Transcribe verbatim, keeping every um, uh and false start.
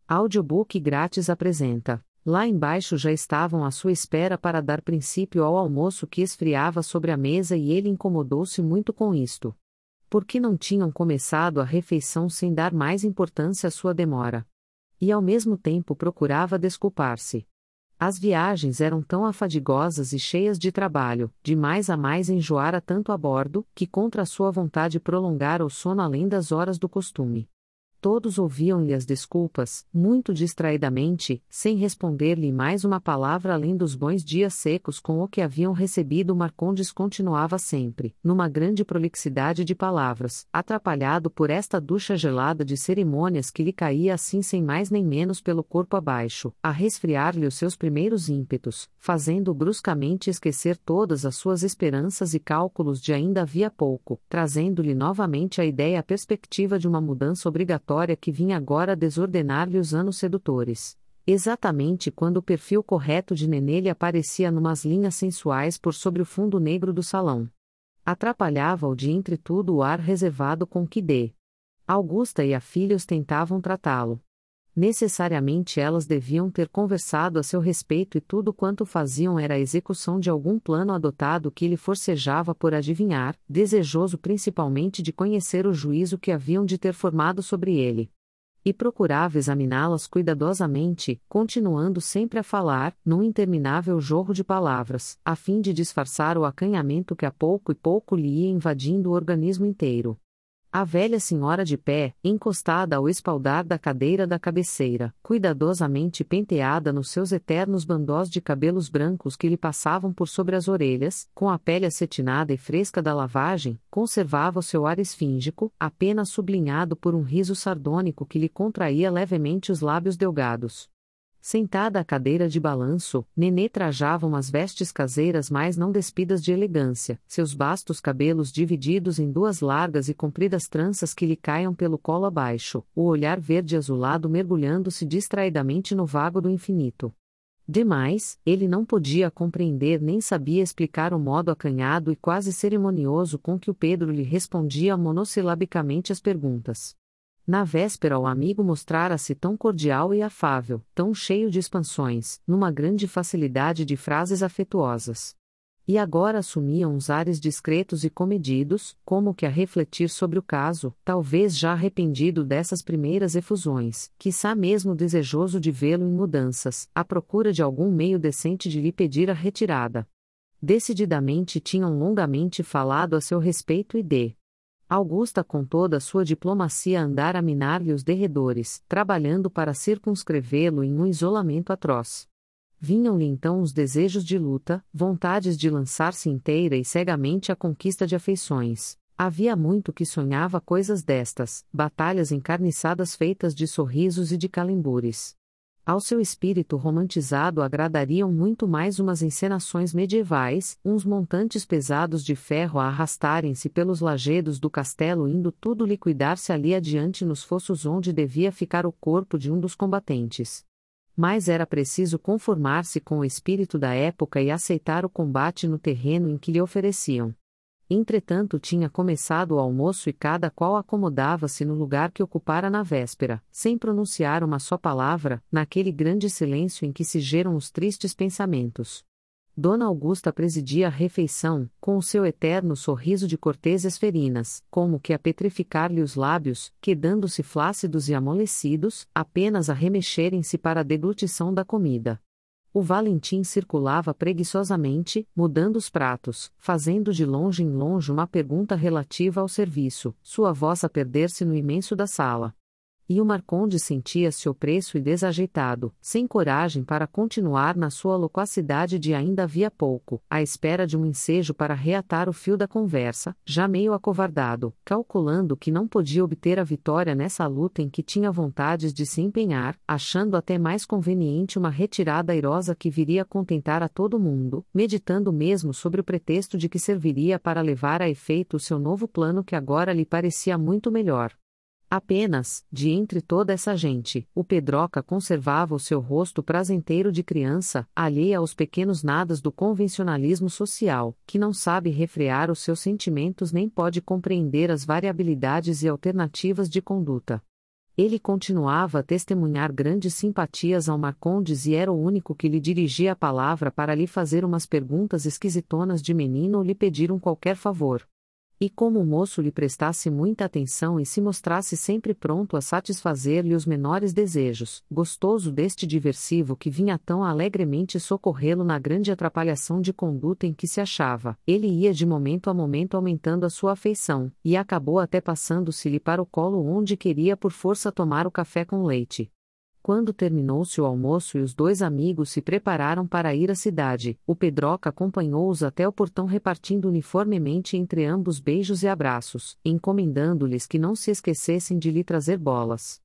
Audiobook grátis apresenta. Lá embaixo já estavam à sua espera para dar princípio ao almoço que esfriava sobre a mesa e ele incomodou-se muito com isto. Porque não tinham começado a refeição sem dar mais importância à sua demora. E ao mesmo tempo procurava desculpar-se. As viagens eram tão afadigosas e cheias de trabalho, de mais a mais enjoara tanto a bordo, que contra a sua vontade prolongara o sono além das horas do costume. Todos ouviam-lhe as desculpas, muito distraidamente, sem responder-lhe mais uma palavra além dos bons dias secos com o que haviam recebido. Marcondes continuava sempre, numa grande prolixidade de palavras, atrapalhado por esta ducha gelada de cerimônias que lhe caía assim sem mais nem menos pelo corpo abaixo, a resfriar-lhe os seus primeiros ímpetos, fazendo-o bruscamente esquecer todas as suas esperanças e cálculos de ainda havia pouco, trazendo-lhe novamente a ideia e a perspectiva de uma mudança obrigatória que vinha agora desordenar-lhe os anos sedutores. Exatamente quando o perfil correto de Nenê lhe aparecia numas linhas sensuais por sobre o fundo negro do salão. Atrapalhava-o de entre tudo o ar reservado com que D. Augusta e a filha ostentavam tratá-lo. Necessariamente elas deviam ter conversado a seu respeito e tudo quanto faziam era a execução de algum plano adotado que ele forcejava por adivinhar, desejoso principalmente de conhecer o juízo que haviam de ter formado sobre ele. E procurava examiná-las cuidadosamente, continuando sempre a falar, num interminável jorro de palavras, a fim de disfarçar o acanhamento que a pouco e pouco lhe ia invadindo o organismo inteiro. A velha senhora de pé, encostada ao espaldar da cadeira da cabeceira, cuidadosamente penteada nos seus eternos bandós de cabelos brancos que lhe passavam por sobre as orelhas, com a pele acetinada e fresca da lavagem, conservava o seu ar esfíngico, apenas sublinhado por um riso sardônico que lhe contraía levemente os lábios delgados. Sentada à cadeira de balanço, Nenê trajava umas vestes caseiras mais não despidas de elegância, seus bastos cabelos divididos em duas largas e compridas tranças que lhe caiam pelo colo abaixo, o olhar verde azulado mergulhando-se distraidamente no vago do infinito. Demais, ele não podia compreender nem sabia explicar o modo acanhado e quase cerimonioso com que o Pedro lhe respondia monossilabicamente as perguntas. Na véspera o amigo mostrara-se tão cordial e afável, tão cheio de expansões, numa grande facilidade de frases afetuosas. E agora assumia uns ares discretos e comedidos, como que a refletir sobre o caso, talvez já arrependido dessas primeiras efusões, quiçá mesmo desejoso de vê-lo em mudanças, à procura de algum meio decente de lhe pedir a retirada. Decididamente tinham longamente falado a seu respeito e de Augusta com toda a sua diplomacia andara a minar-lhe os derredores, trabalhando para circunscrevê-lo em um isolamento atroz. Vinham-lhe então os desejos de luta, vontades de lançar-se inteira e cegamente à conquista de afeições. Havia muito que sonhava coisas destas, batalhas encarniçadas feitas de sorrisos e de calembures. Ao seu espírito romantizado agradariam muito mais umas encenações medievais, uns montantes pesados de ferro a arrastarem-se pelos lajedos do castelo indo tudo liquidar-se ali adiante nos fossos onde devia ficar o corpo de um dos combatentes. Mas era preciso conformar-se com o espírito da época e aceitar o combate no terreno em que lhe ofereciam. Entretanto tinha começado o almoço e cada qual acomodava-se no lugar que ocupara na véspera, sem pronunciar uma só palavra, naquele grande silêncio em que se geram os tristes pensamentos. Dona Augusta presidia a refeição, com o seu eterno sorriso de cortêsias ferinas, como que a petrificar-lhe os lábios, quedando-se flácidos e amolecidos, apenas a remexerem-se para a deglutição da comida. O Valentim circulava preguiçosamente, mudando os pratos, fazendo de longe em longe uma pergunta relativa ao serviço, sua voz a perder-se no imenso da sala. E o Marcondes sentia-se opresso e desajeitado, sem coragem para continuar na sua loquacidade de ainda havia pouco, à espera de um ensejo para reatar o fio da conversa, já meio acovardado, calculando que não podia obter a vitória nessa luta em que tinha vontades de se empenhar, achando até mais conveniente uma retirada airosa que viria a contentar a todo mundo, meditando mesmo sobre o pretexto de que serviria para levar a efeito o seu novo plano que agora lhe parecia muito melhor. Apenas, de entre toda essa gente, o Pedroca conservava o seu rosto prazenteiro de criança, alheia aos pequenos nadas do convencionalismo social, que não sabe refrear os seus sentimentos nem pode compreender as variabilidades e alternativas de conduta. Ele continuava a testemunhar grandes simpatias ao Marcondes e era o único que lhe dirigia a palavra para lhe fazer umas perguntas esquisitonas de menino ou lhe pedir um qualquer favor. E como o moço lhe prestasse muita atenção e se mostrasse sempre pronto a satisfazer-lhe os menores desejos, gostoso deste diversivo que vinha tão alegremente socorrê-lo na grande atrapalhação de conduta em que se achava, ele ia de momento a momento aumentando a sua afeição, e acabou até passando-se-lhe para o colo onde queria por força tomar o café com leite. Quando terminou-se o almoço e os dois amigos se prepararam para ir à cidade, o Pedroca acompanhou-os até o portão repartindo uniformemente entre ambos beijos e abraços, encomendando-lhes que não se esquecessem de lhe trazer bolas.